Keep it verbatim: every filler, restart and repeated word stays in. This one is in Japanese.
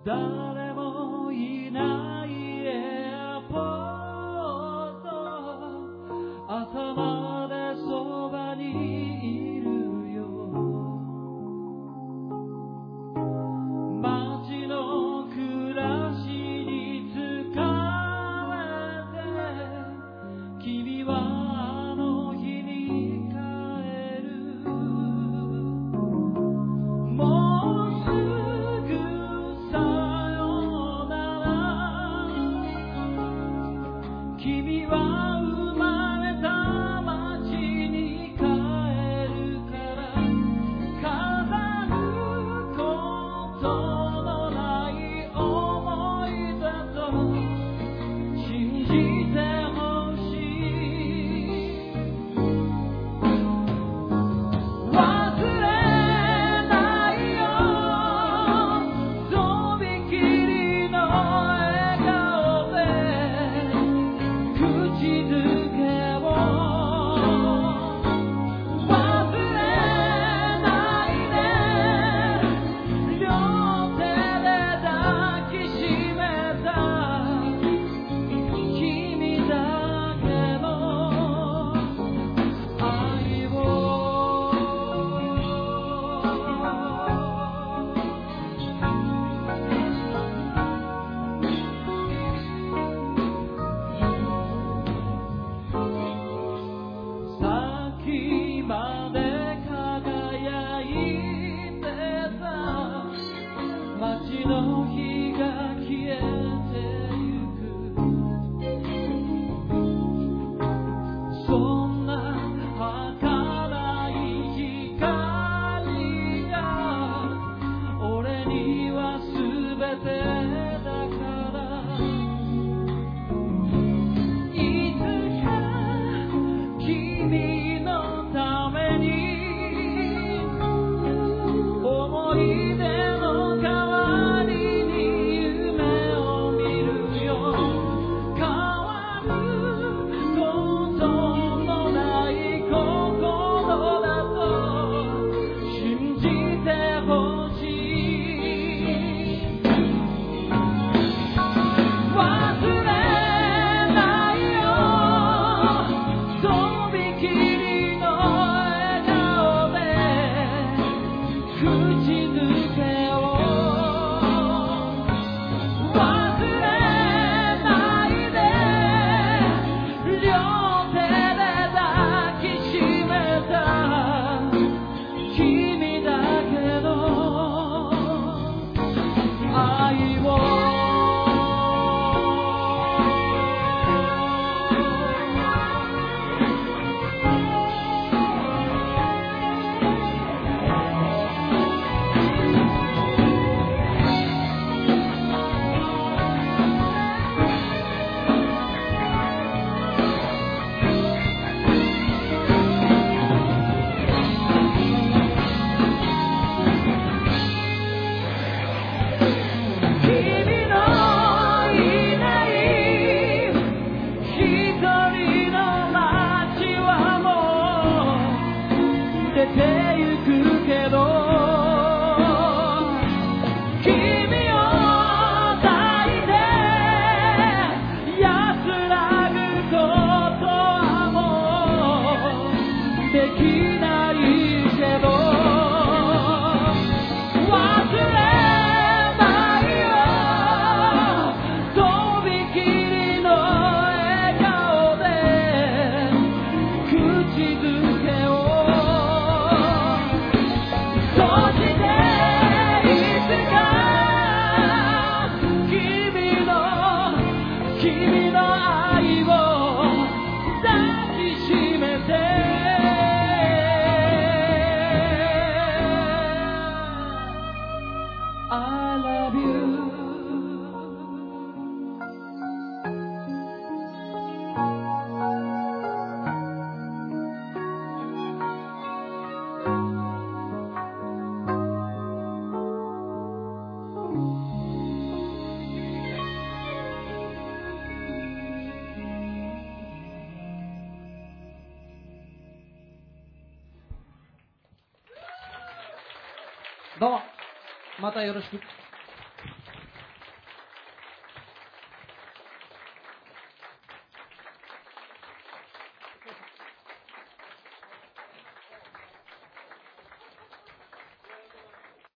誰もいないエアポート、朝までそばにいるよ。街の暮らしに疲れて君はあの日に帰る。もうすぐさよなら。君は生まれた街に帰るから飾ることのない思いだと信じてほしい。忘れないよとびきりの笑顔で口づけを忘れないで両手で抱きしめた君だけの愛を。さっきまで輝いてた街の火が消えてゆく。そんな儚い光が俺には全てだから、いつか君のために思い出の代わりに夢を見るよ。変わることのない心だと信じてほしい。忘れないよとびきりの笑顔で口づけを忘れないで両手で抱きしめた君だけの愛を。君のいない一人の街はもう出てゆくけど、君を抱いて安らぐことはもうできないけど、忘れないよとびきりの笑顔で口づけを。そしていつか君の君の愛を抱きしめてI love you。 どうもまたよろしく。